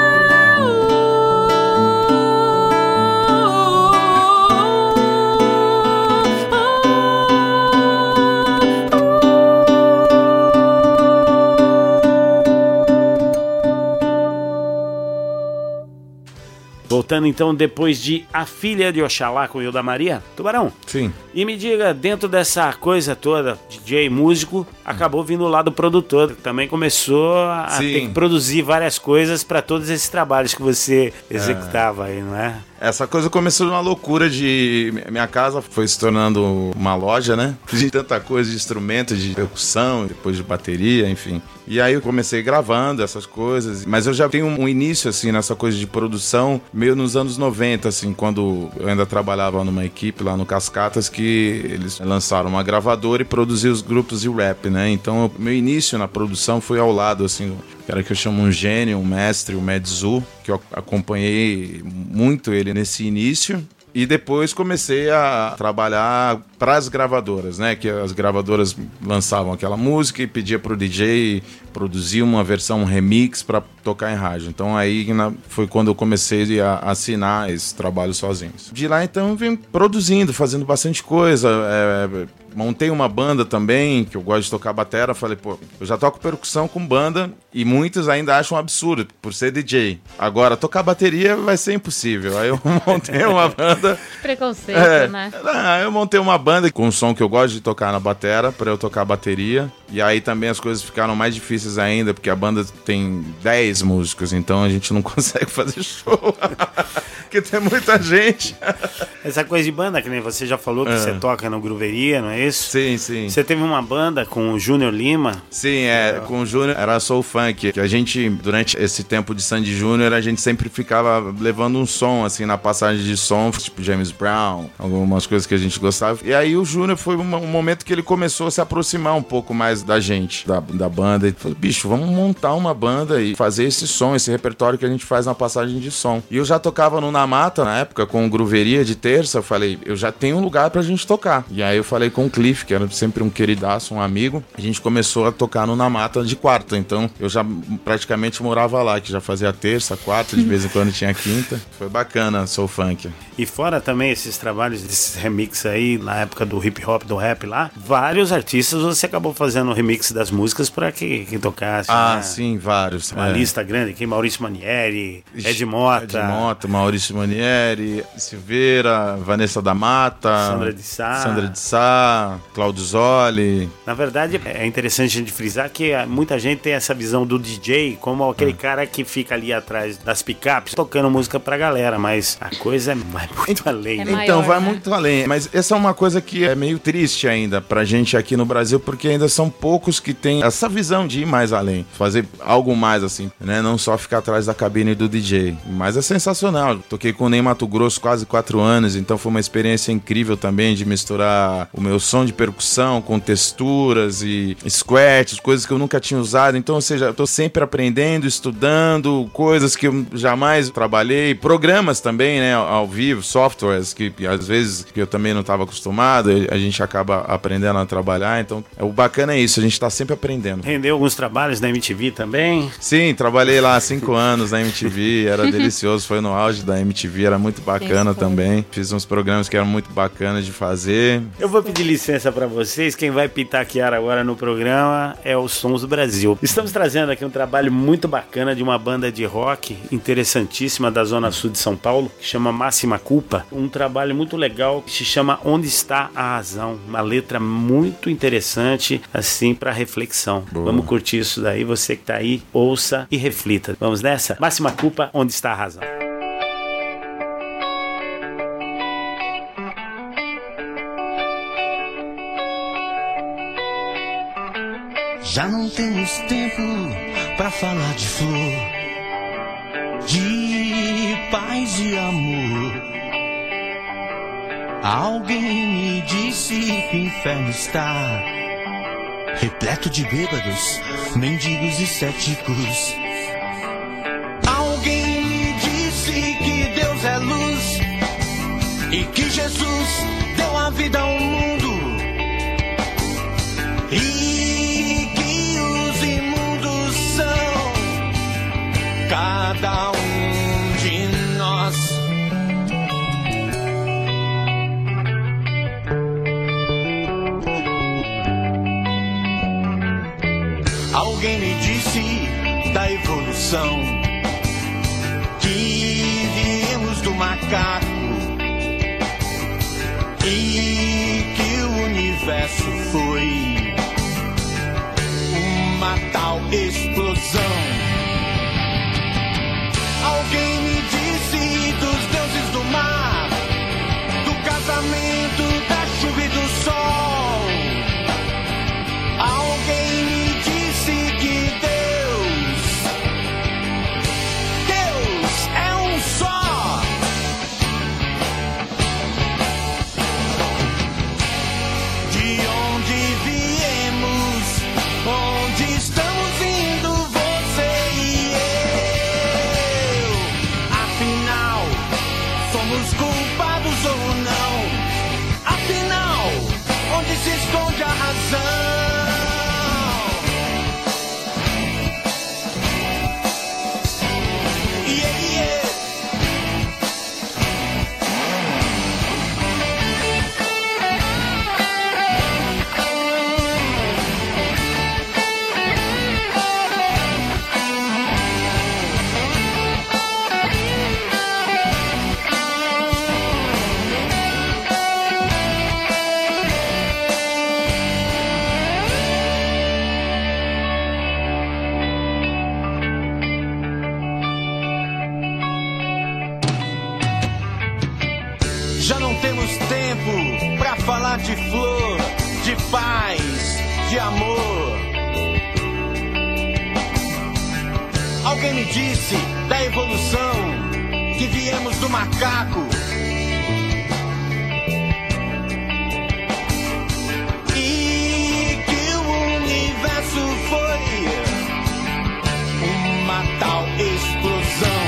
Voltando então depois de A Filha de Oxalá com Hilda Maria, Tubarão. Sim. E me diga, dentro dessa coisa toda, D J, músico, acabou vindo o lado produtor. Também começou a Sim. ter que produzir várias coisas para todos esses trabalhos que você executava aí, não é? Essa coisa começou de uma loucura de... Minha casa foi se tornando uma loja, né? De tanta coisa, de instrumento, de percussão, depois de bateria, enfim. E aí eu comecei gravando essas coisas. Mas eu já tenho um início, assim, nessa coisa de produção, meio nos anos noventa, assim, quando eu ainda trabalhava numa equipe lá no Cascatas, que eles lançaram uma gravadora e produziam os grupos de rap, né? Então, o meu início na produção foi ao lado, assim... cara que eu chamo um gênio, um mestre, o Medzu, que eu acompanhei muito ele nesse início. E depois comecei a trabalhar para as gravadoras, né? Que as gravadoras lançavam aquela música e pedia pro D J produzir uma versão, um remix para tocar em rádio. Então aí na, foi quando eu comecei a assinar esse trabalho sozinhos. De lá então eu vim produzindo, fazendo bastante coisa. É, montei uma banda também, que eu gosto de tocar batera. Falei, pô, eu já toco percussão com banda e muitos ainda acham um absurdo por ser D J. Agora, tocar bateria vai ser impossível. Aí eu montei uma banda... Preconceito, é, né? Ah, eu montei uma banda com um som que eu gosto de tocar na batera, pra eu tocar bateria. E aí também as coisas ficaram mais difíceis ainda, porque a banda tem dez músicos, então a gente não consegue fazer show. Porque tem muita gente. Essa coisa de banda, que nem você já falou, que É. você toca no Grooveria, não é isso? Sim, sim. Você teve uma banda com o Júnior Lima. Sim, é, com o Júnior era Soul Funk, que a gente, durante esse tempo de Sandy Júnior, a gente sempre ficava levando um som, assim, na passagem de som, tipo James Brown, algumas coisas que a gente gostava. E aí o Júnior foi um, um momento que ele começou a se aproximar um pouco mais da gente, da, da banda. Ele falou, bicho, vamos montar uma banda e fazer esse som, esse repertório que a gente faz na passagem de som. E eu já tocava no Na Mata, na época, com o Grooveria de terça, eu falei, eu já tenho um lugar pra gente tocar. E aí eu falei com o Cliff, que era sempre um queridaço, um amigo, a gente começou a tocar no Na Mata de quarta, então eu já praticamente morava lá, que já fazia terça, quarta, de vez em quando tinha quinta. Foi bacana, Soul Funk. E fora também esses trabalhos, desses remix aí, na época do hip hop, do rap lá, vários artistas você acabou fazendo remix das músicas pra que, que tocasse. Ah, né? sim, vários. Uma é. lista grande aqui, Maurício Manieri, Ed Mota, Ed Mota, Maurício Manieri, Silveira, Vanessa da Mata, Sandra de Sá. Sandra de Sá, Claudio Zoli. Na verdade, é interessante a gente frisar que muita gente tem essa visão do D J como aquele cara que fica ali atrás das picapes tocando música pra galera, mas a coisa vai muito além. É né? maior, Então, vai né? muito além. Mas essa é uma coisa que é meio triste ainda pra gente aqui no Brasil, porque ainda são poucos que têm essa visão de ir mais além, fazer algo mais assim, né? Não só ficar atrás da cabine do D J. Mas é sensacional. Toquei com o Ney Mato Grosso quase quatro anos, então foi uma experiência incrível também de misturar o meu som de percussão com texturas e scratches, coisas que eu nunca tinha usado. Então, ou seja, eu tô sempre aprendendo, estudando coisas que eu jamais trabalhei, programas também, né, ao vivo, softwares que às vezes que eu também não estava acostumado, a gente acaba aprendendo a trabalhar. Então, o bacana é isso, a gente tá sempre aprendendo. Rendeu alguns trabalhos na M T V também. Sim, trabalhei lá há cinco anos na M T V, era delicioso, foi no auge da M T V, era muito bacana Isso foi. também. Fiz uns programas que eram muito bacanas de fazer. Eu vou pedir licença pra vocês, quem vai pitaquear agora no programa é o Sons do Brasil. Estamos trazendo aqui um trabalho muito bacana de uma banda de rock interessantíssima da Zona Sul de São Paulo, que chama Máxima Culpa. Um trabalho muito legal que se chama Onde Está a Razão. Uma letra muito interessante, assim, pra reflexão. Boa. Vamos curtir isso daí, você que tá aí, ouça e reflita. Vamos nessa? Máxima Culpa, Onde Está a Razão. Já não temos tempo pra falar de flor, de paz e amor. Alguém me disse que o inferno está repleto de bêbados, mendigos e céticos. Alguém me disse que Deus é luz e que Jesus deu a vida ao mundo, e que os imundos são cada um de nós. Alguém me disse da evolução, que viemos do macaco e que o universo foi uma tal explosão. Alguém me disse dos deuses do mar, do casamento, da chuva e do sol. Alguém me disse que Deus, Deus é um só. De onde viemos, onde estamos indo, você e eu. Afinal, somos culpados ou não? Afinal, onde se esconde a razão? Já não temos tempo pra falar de flor, de paz, de amor. Alguém me disse da evolução, que viemos do macaco e que o universo foi uma tal explosão.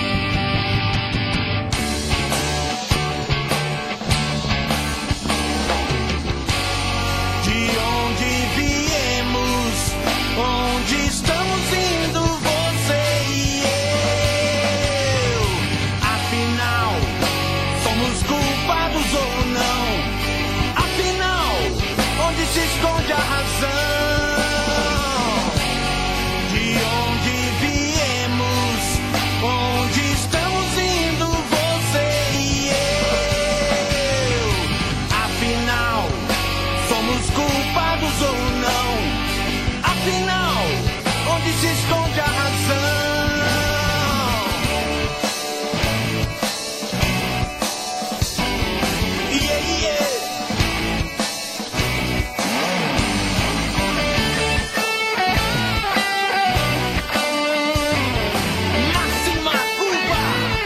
Onde estamos indo, você e eu? Afinal, somos culpados ou não? Afinal, onde se esconde a razão? De onde viemos, onde estamos indo, você e eu? Afinal, somos culpados ou não? Afinal, onde se esconde a razão? Yeah, yeah. Máxima Cuba.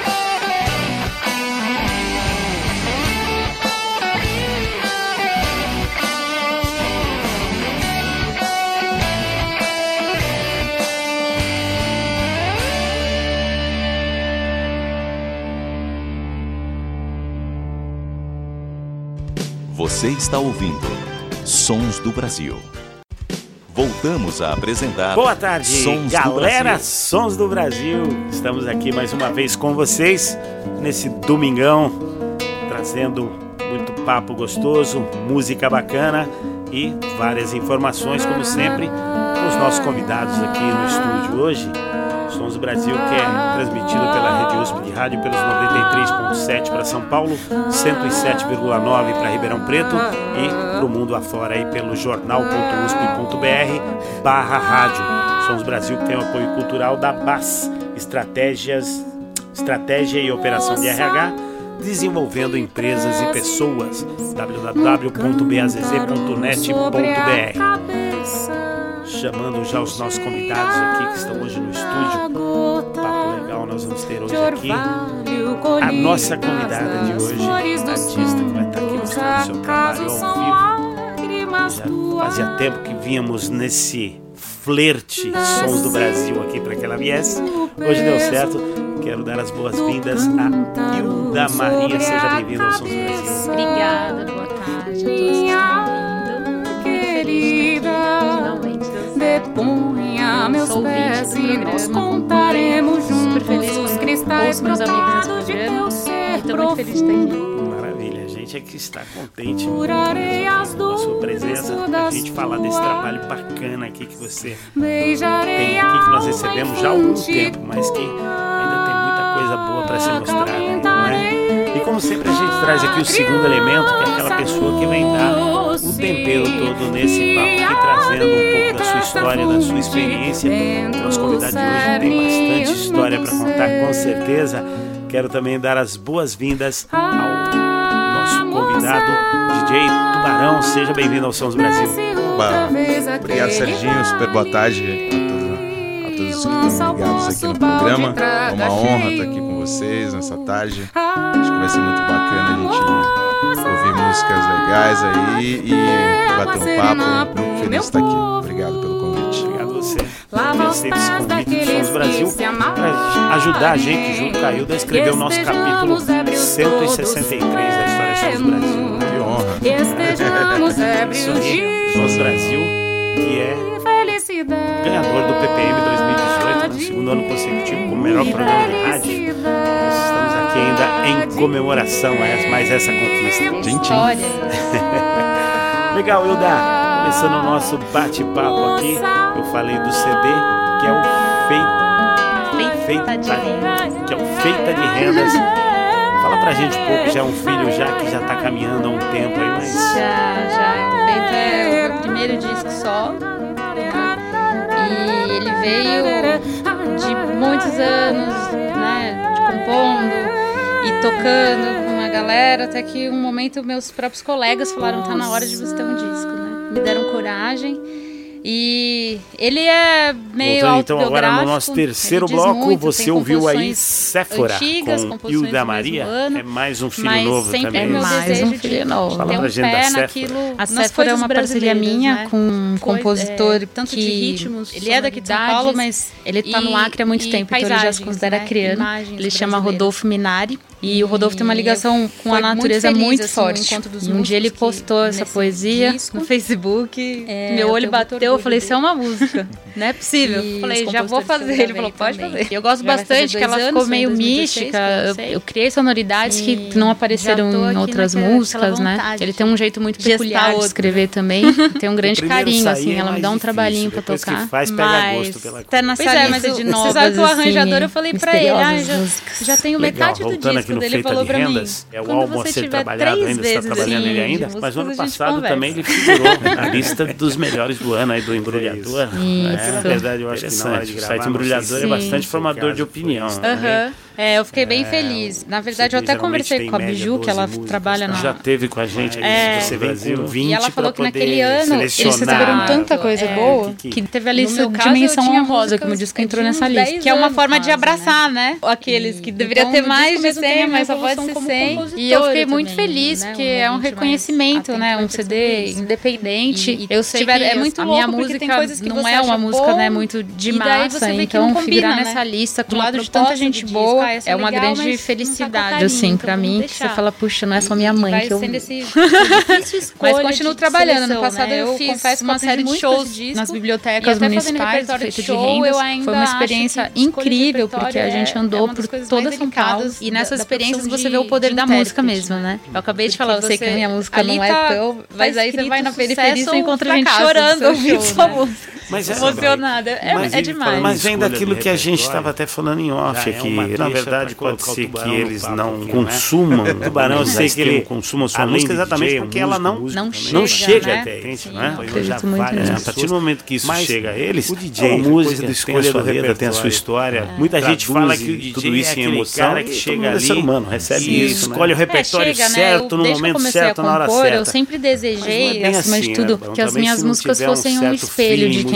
Você está ouvindo Sons do Brasil. Voltamos a apresentar Boa tarde, Sons galera, do Brasil. Sons do Brasil. Estamos aqui mais uma vez com vocês nesse domingão, trazendo muito papo gostoso, música bacana e várias informações, como sempre, com os nossos convidados aqui no estúdio hoje. Sons do Brasil, que é transmitido pela Rede U S P de Rádio pelos noventa e três ponto sete para São Paulo, cento e sete vírgula nove para Ribeirão Preto e para o mundo afora aí pelo jornal ponto usp ponto br barra rádio. Sons do Brasil, que tem o apoio cultural da B A S, Estratégias, Estratégia e Operação de R H, desenvolvendo empresas e pessoas. w w w ponto b a z z ponto net ponto b r. chamando já os nossos convidados aqui que estão hoje no estúdio. Papo legal nós vamos ter hoje aqui. A nossa convidada de hoje, a artista que vai estar aqui mostrando o seu trabalho ao vivo. Já fazia tempo que vínhamos nesse flerte Sons do Brasil aqui para que ela viesse. Hoje deu certo. Quero dar as boas-vindas a Hilda Maria. Seja bem-vinda ao Sons do Brasil. Obrigada, boa tarde a todos que estão ouvindo. Muito feliz de estar aqui, finalmente deu certo. Deponha meus pés e nós contaremos juntos os cristais meus amigos de teu ser profundo. Estou muito feliz de estar aqui. Maravilha, a gente é que está contente com a sua presença, a gente falar desse trabalho bacana aqui que você Beijarei tem aqui, que nós recebemos já há algum tempo, mas que ainda tem muita coisa boa para ser mostrada, não é? E como sempre a gente traz aqui o segundo elemento, que é aquela pessoa que vem dar o tempero todo nesse papo, aqui trazendo um pouco da sua história, da sua experiência. Nosso convidado de hoje tem bastante história para contar, com certeza. Quero também dar as boas-vindas ao nosso convidado, D J Tubarão. Seja bem-vindo ao Sons do Brasil. Oba. Obrigado, Serginho. Super boa tarde a todos, a todos que estão ligados aqui no programa. É uma honra estar aqui com vocês nessa tarde. Acho que vai ser muito bacana a gente ouvir músicas legais aí e bater um papo. Muito feliz de estar aqui. Obrigado pelo convite. Obrigado a você. Eu aceito esse convite do Sons do Brasil para ajudar a gente, junto com a Hilda, a escrever o nosso capítulo cento e sessenta e três da história de Sons do Brasil. Que honra. Estejamos ébrios Isso aí, Sons do Brasil, que é felicidade. ganhador do P P M dois mil e dezoito, no segundo ano consecutivo, como melhor programa de rádio. Nós estamos aqui ainda em comemoração a mais essa conquista. Tchim, tchim. História. Legal, Hilda. Começando o nosso bate-papo aqui, eu falei do C D, que é o Feita, Feita de Rendas. que é o Feita de Rendas. Fala pra gente um pouco, já é um filho já que já tá caminhando há um tempo aí, mas... Já, já. O Feita é o meu primeiro disco solo. E ele veio de muitos anos, né, de compondo e tocando com uma galera, até que um momento meus próprios colegas falaram, tá na hora de você ter um disco, né? Me deram coragem. E ele é meio Voltando então agora autobiográfico. no nosso terceiro Ele diz bloco, muito, você tem ouviu aí composições Séfora antigas, com composições Hilda do Maria. mesmo ano, É mais um filho mas novo sempre também. é meu Mais desejo um de filho novo. Fala ter pra um gente da pé Séfora. naquilo, A nas Séfora é coisas uma parceria brasileiras, minha né? com um Coisa- compositor é, tanto que de ritmos, ele é daqui de São Paulo, sonoridades, mas ele tá no e- Acre há muito e tempo, então ele já se paisagens, considera né? acriano. Imagens Ele chama brasileiras. Rodolfo Minari e o Rodolfo tem uma ligação com a foi muito natureza feliz, muito assim, o forte. encontro dos E um dia ele músicos que postou essa nesse poesia disco, no Facebook, é, meu eu olho tenho bateu, muito eu orgulho falei, isso é dele. uma música, não é possível. E Eu falei, os já vou compositores fazer. que eu Ele falou, gravei pode também. fazer. Eu gosto Já vai fazer bastante, que dois ela anos, ficou foi em meio dois mil e dezesseis mística. que eu Eu, lancei. eu criei sonoridades E que não apareceram já tô em aqui outras naquela- músicas, naquela né? vontade Ele tem um jeito muito de gestar peculiar de outro. escrever também. Tem um grande primeiro carinho, sair assim. é ela me mais dá um difícil, trabalhinho pra depois que tocar. faz, pega mas gosto pela tá nessa Pois é, mas lista o- de você novas, sabe que o assim, arranjador, eu falei pra ele, ah, misteriosas já, músicas. já tenho Legal, metade do voltando disco aqui no dele, Feita falou de pra mim. Rendas, é o Quando álbum a você ser tiver trabalhado três ainda, você está vezes trabalhando assim, ele ainda, de mas no ano músicas, a gente passado conversa. também ele figurou na lista dos melhores do ano aí do Embrulhador. Isso. Na verdade, eu acho que na hora de gravar, o site Embrulhador é Sim. bastante formador de opinião. Aham. É, eu fiquei bem feliz. Na verdade, eu até conversei com a Biju, que ela trabalha na... Já teve com a gente, É. você vem com vinte E ela falou que pra naquele poder ano eles selecionar. receberam tanta coisa É, boa que- que teve a No lista meu de caso, eu menção tinha honrosa, que o meu músicas disco entrou de nessa uns lista. dez Que é uma anos forma de quase, abraçar, né? Aqueles E- que deveria então, ter no mais disco de mesmo tem a cem, minha mas só pode evolução ser como cem. E eu compositora fiquei muito também, feliz, né? porque Um é um ouvinte reconhecimento, mais né? atento Um vai C perceber D isso. independente. E- e Eu sei, tiver- é muito a louco, minha porque música tem coisas que não você é uma acha música, bom, né, muito de e daí você massa, vê que então não combina, figurar né? nessa lista Do com a lado de proposta tanta gente do boa, disco, ah, essa é uma legal, grande mas não tá com felicidade, carinho, assim, então pra vamos mim, que você deixar. fala, puxa, não é só minha mãe vai que eu... sendo esse difícil escolha Mas continuo de trabalhando. seleção, No passado né? eu, Eu fiz confesso que uma eu série aprendi de muito shows esse disco, nas e bibliotecas até fazendo municipais, repertório feita de de show, rendas. eu ainda Foi uma acho experiência que escolha de incrível, porque a repertório gente é- andou é uma por das coisas toda mais São Paulo. delicadas E nessas da- da experiências profissão você de- vê o poder de da música intérprete, mesmo, né? Eu acabei de Porque falar, eu sei que a você- minha música ali não é tá- tão... tá Mas aí você vai na escrito periferia e sucesso você ou encontra gente fracasso do chorando seu ouvindo show, sua né? música. Mas é- Emocionada. É, Mas é e demais. falando- Mas vem Escolha daquilo do que a gente repertório, estava até falando em off já é aqui. uma Na deixa verdade, pra pode colocar o ser que tubarão no eles papo não aqui, né? consumam. Tubarão, eu sei que ele consuma a a música música exatamente porque ela não, Não não chega, chega né? até eles, Sim, né? eu acredito muito É, nisso. a partir do momento que isso Mas chega a eles, o D J, a a música coisa da tem a escolha sua do letra, tem a repertório. sua história. É. Muita gente Traduz fala que o e D J tudo isso é em aquele emoção, cara e que todo chega mundo é ali ser humano, recebe e isso, né? escolhe o É, repertório chega, né? certo Eu- no desde que eu momento comecei certo, a na hora compor, certa. eu sempre Mas não é desejei, bem acima assim, de tudo, né? que as Também minhas se não músicas tiver um fossem um certo espelho de feeling quem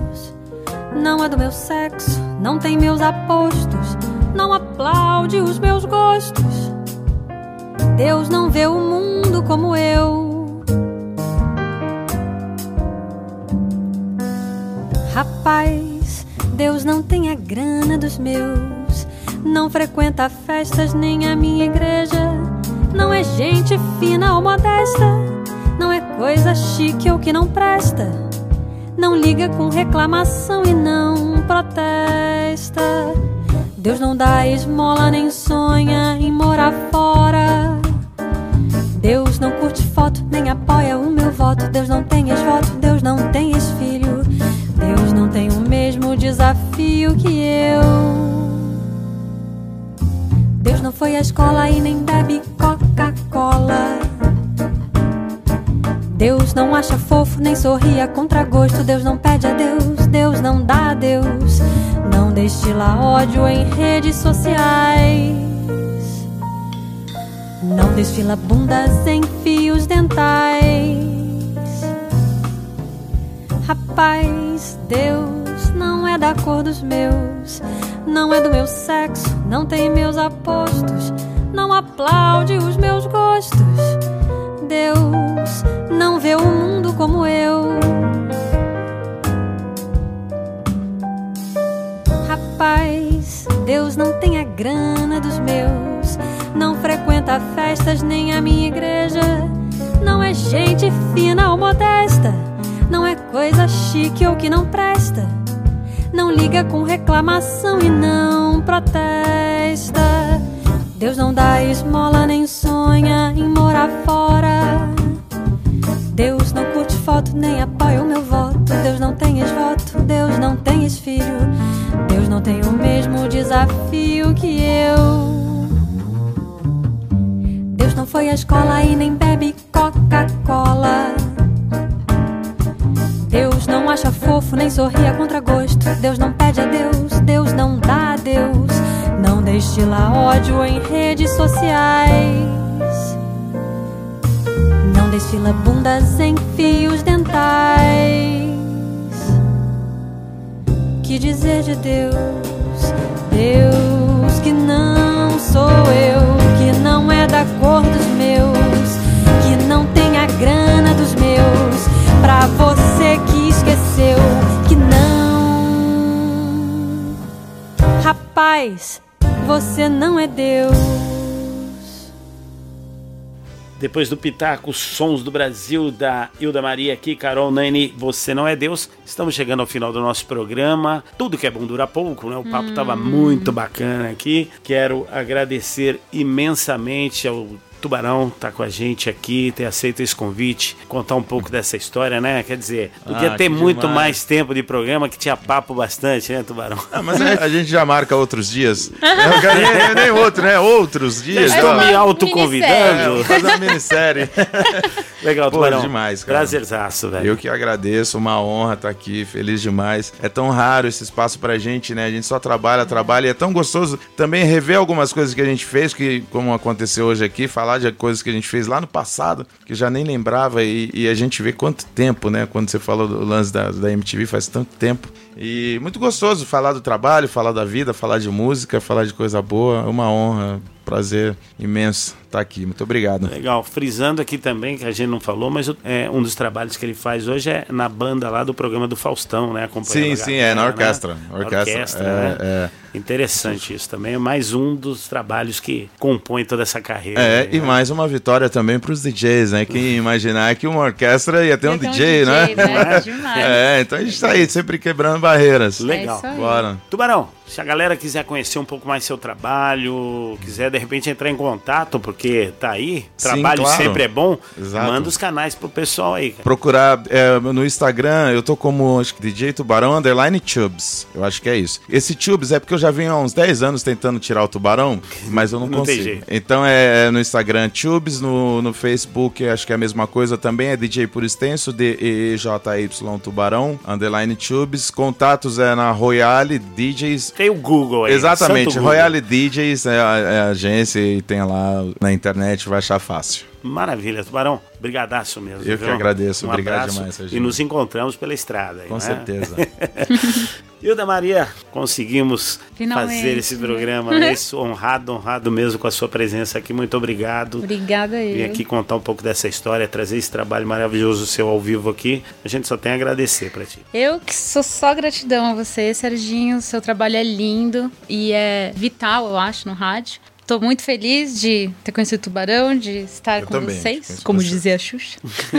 Não é do meu sexo, não tem meus apostos, não aplaude os meus gostos. Deus não vê o mundo como eu. Rapaz, Deus não tem a grana dos meus, não frequenta festas nem a minha igreja, não é gente fina ou modesta, não é coisa chique ou que não presta, não liga com reclamação e não protesta. Deus não dá esmola nem sonha em morar fora, Deus não curte foto nem apoia o meu voto, Deus não tem ex-voto, Deus não tem ex-filho, Deus não tem o mesmo desafio que eu. Deus não foi à escola e nem bebe Coca-Cola, Deus não acha fofo nem sorri a contragosto, Deus não pede a Deus, Deus não dá a Deus, não destila ódio em redes sociais, não desfila bundas em fios dentais. Rapaz, Deus não é da cor dos meus, não é do meu sexo, não tem meus apostos, não aplaude os meus gostos. Deus não vê o mundo como eu. Rapaz, Deus não tem a grana dos meus, não frequenta festas nem a minha igreja, não é gente fina ou modesta, não é coisa chique ou que não presta, não liga com reclamação e não protesta. Deus não dá esmola nem sonha em morar fora, Deus não curte foto nem apoia o meu voto, Deus não tem ex-voto, Deus não tem ex-filho, Deus não tem o mesmo desafio que eu. Deus não foi à escola e nem bebe Coca-Cola, Deus não acha fofo nem sorri a contragosto, Deus não pede a Deus, Deus não dá a Deus, não destila ódio em redes sociais, não desfila bundas em fios dentais. Que dizer de Deus, Deus que não sou eu, que não é da cor dos meus, que não tem a grana dos meus, pra você que esqueceu que não. Rapaz, você não é Deus. Depois do Pitaco, Sons do Brasil, da Hilda Maria aqui, Carol Nani, Você Não É Deus. Estamos chegando ao final do nosso programa. Tudo que é bom dura pouco, né? O papo estava hum. muito bacana aqui. Quero agradecer imensamente ao Tubarão tá com a gente aqui, ter aceito esse convite, contar um pouco dessa história, né? Quer dizer, podia ah, ter muito demais. mais tempo de programa, que tinha papo bastante, né, Tubarão? Ah, mas a, a gente já marca outros dias. Eu quero nem, nem outro, né? Outros dias. Estou me autoconvidando. É, fazer uma minissérie. Legal, Pô, Tubarão. demais, cara. Prazerzaço, velho. Eu que agradeço, uma honra estar aqui, feliz demais. É tão raro esse espaço pra gente, né? A gente só trabalha, trabalha, e é tão gostoso também rever algumas coisas que a gente fez, que como aconteceu hoje aqui, falar de coisas que a gente fez lá no passado, que eu já nem lembrava, e, e a gente vê quanto tempo, né? Quando você falou do lance da, da M T V, faz tanto tempo. E muito gostoso falar do trabalho, falar da vida, falar de música, falar de coisa boa. É uma honra, prazer imenso estar aqui. Muito obrigado. Legal. Frisando aqui também, que a gente não falou, mas é, um dos trabalhos que ele faz hoje é na banda lá do programa do Faustão, né? Sim, sim, é na orquestra. Né? Orquestra, orquestra é, né? é. Interessante isso também. É mais um dos trabalhos que compõe toda essa carreira. É, aí, e né? mais uma vitória também para os D Js, né? Quem imaginar que uma orquestra ia ter um, Ia ter D J, um né? D J, né? Demais. É, então a gente tá aí sempre quebrando barreiras. Legal. É isso aí. Bora. Tubarão, se a galera quiser conhecer um pouco mais seu trabalho, quiser de repente entrar em contato, porque tá aí, trabalho Sim, claro. sempre é bom, Exato. manda os canais pro pessoal aí, cara. Procurar é, no Instagram, eu tô como acho que D J Tubarão underline Tubes. Eu acho que é isso. Esse Tubes é porque eu já venho há uns dez anos tentando tirar o tubarão, mas eu não, Não tem consigo. jeito. Então é no Instagram Tubes, no, no Facebook acho que é a mesma coisa também, é D J por extenso, D E J Y Tubarão, underline Tubes. Contatos é na Royale D Js. Tem o Google aí. Exatamente, Santo Google. Royale D Js é a, é a agência e tem lá na internet, vai achar fácil. Maravilha, Tubarão. Brigadaço mesmo. Eu que viu? agradeço, um obrigado abraço demais, Serginho. e nos encontramos pela estrada. Aí, Com né? certeza. Hilda Maria, conseguimos Finalmente, fazer esse né? programa, né? Isso, honrado, honrado mesmo com a sua presença aqui, muito obrigado. Obrigada Vim eu. aqui contar um pouco dessa história, trazer esse trabalho maravilhoso seu ao vivo aqui. A gente só tem a agradecer pra ti. Eu que sou só gratidão a você, Serginho. Seu trabalho é lindo e é vital, eu acho, no rádio. Tô muito feliz de ter conhecido o Tubarão, de estar Eu com também, vocês, conheço como você. dizia a Xuxa.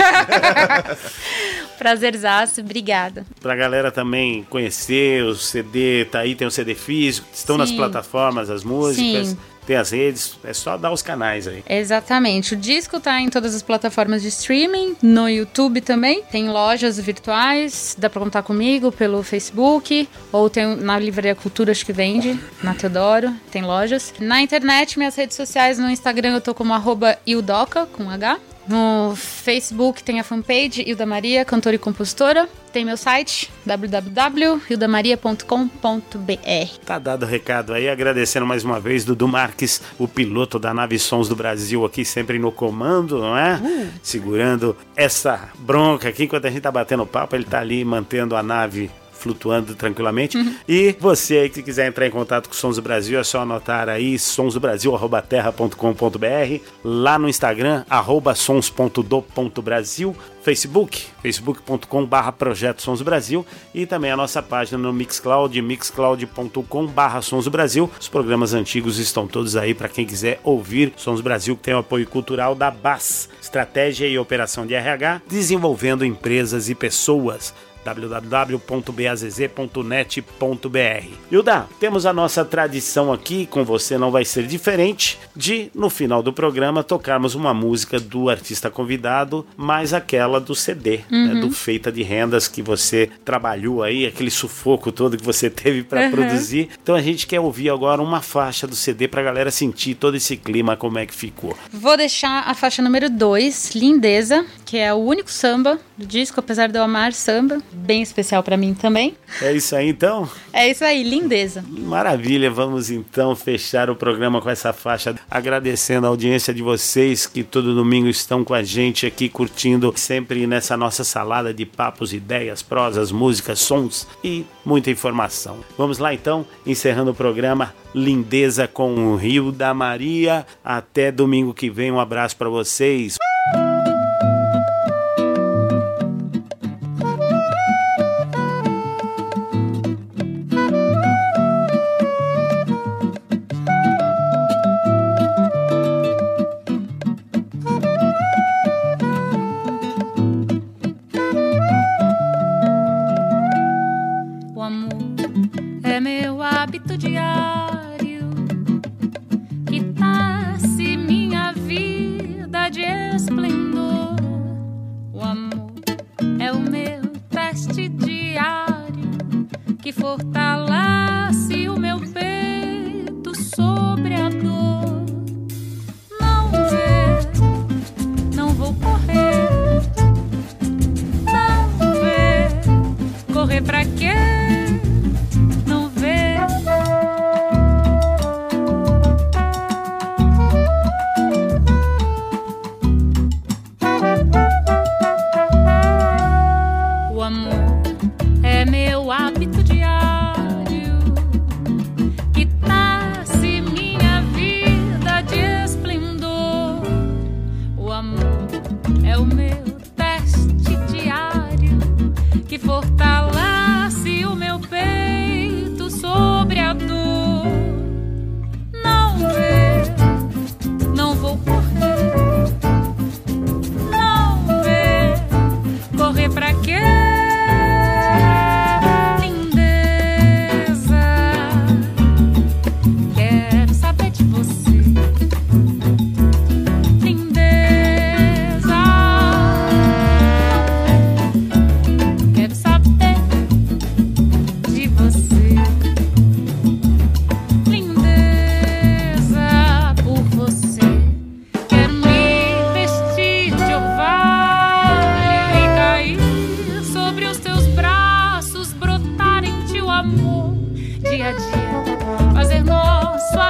Prazerzaço, obrigada. Pra galera também conhecer, o C D tá aí, tem o C D físico, estão Sim. nas plataformas, as músicas, Sim. tem as redes, é só dar os canais aí. Exatamente. O disco tá em todas as plataformas de streaming, no YouTube também. Tem lojas virtuais, dá pra contar comigo pelo Facebook, ou tem na Livraria Cultura, acho que vende, na Teodoro, tem lojas. Na internet, minhas redes sociais, no Instagram eu tô como arroba Ildoca, com H. No Facebook tem a fanpage Hilda Maria, cantora e compositora. Tem meu site, w w w ponto hilda maria ponto com ponto b r. Tá dado o recado aí, agradecendo mais uma vez Dudu Marques, o piloto da nave Sons do Brasil aqui, sempre no comando, não é? Uh. Segurando essa bronca aqui, enquanto a gente tá batendo papo, ele tá ali mantendo a nave flutuando tranquilamente. Uhum. E você aí que quiser entrar em contato com Sons do Brasil, é só anotar aí sonsdobrasil arroba terra ponto com ponto b r, lá no Instagram, arroba sons ponto do ponto brasil, Facebook, facebook ponto com barra projeto Sons do Brasil, e também a nossa página no Mixcloud, mixcloud ponto com barra Sons do Brasil. Os programas antigos estão todos aí para quem quiser ouvir. Sons do Brasil, que tem o apoio cultural da B A S, Estratégia e Operação de R H, desenvolvendo empresas e pessoas. w w w ponto b a z z ponto net ponto b r. Hilda, temos a nossa tradição aqui, com você não vai ser diferente, de, no final do programa, tocarmos uma música do artista convidado, mais aquela do C D, uhum. né, do Feita de Rendas, que você trabalhou aí, aquele sufoco todo que você teve para uhum. produzir. Então a gente quer ouvir agora uma faixa do C D pra galera sentir todo esse clima, como é que ficou. Vou deixar a faixa número dois, Lindeza, que é o único samba do disco, apesar de eu amar samba. Bem especial pra mim também. É isso aí então? É isso aí, Lindeza. Maravilha, vamos então fechar o programa com essa faixa, agradecendo a audiência de vocês que todo domingo estão com a gente aqui curtindo sempre nessa nossa salada de papos, ideias, prosas, músicas, sons e muita informação. Vamos lá então, encerrando o programa Lindeza com o Hilda Maria. Até domingo que vem, um abraço pra vocês.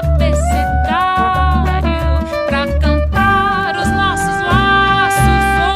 Pra cantar os nossos laços.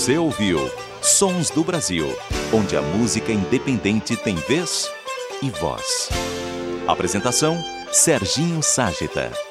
Você ouviu Sons do Brasil, onde a música independente tem vez e voz. Apresentação: Serginho Ságita.